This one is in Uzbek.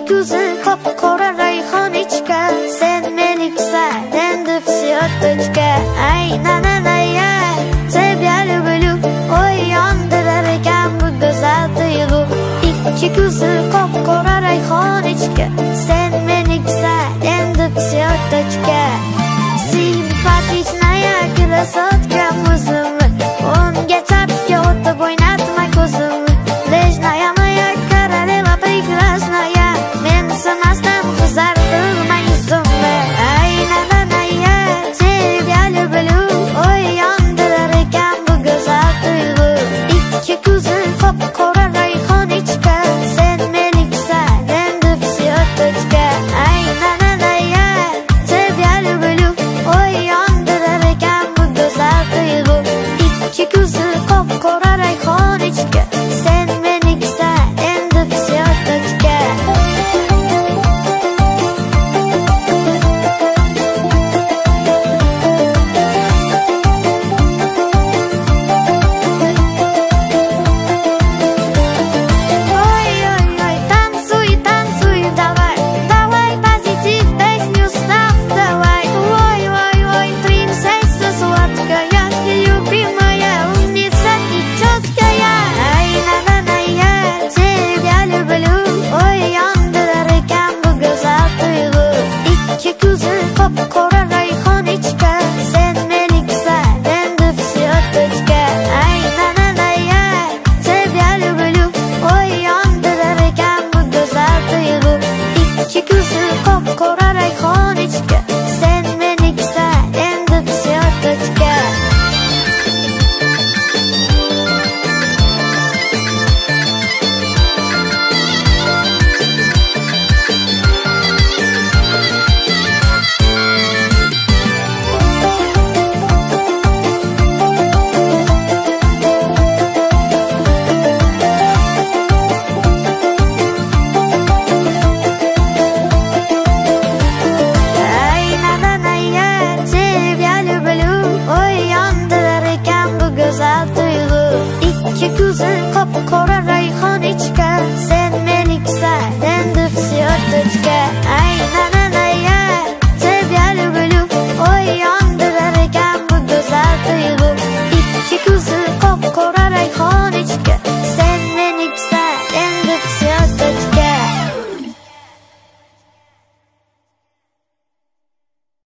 ko'zi qop-qora rayhonichka, sen meniksan endi psyotochka. Ay nananaya, тебя люблю, ой yondirar ekan bu go'zal tuyg'u. Ikki ko'zi qop-qora rayhonichka, sen meniksan endi psyotochka. Simpatichная красотка muzimni, o'ngga chapga o'tib o'ynatma ko'zimni. Lejnaya moya королева прекрасная, men sanasdan qizartirma yuzimni. Ay nananaya, тебя люблю, ой yondirar ekan bu go'zal tuyg'u. Ikki ko'zi qop-qora rayhonichka, sen meniksan endi psyotochka. Ay nananaya, тебя люблю, ой yondirar ekan bu go'zal tuyg'u. Ikki ko'zi qop-qora rayhon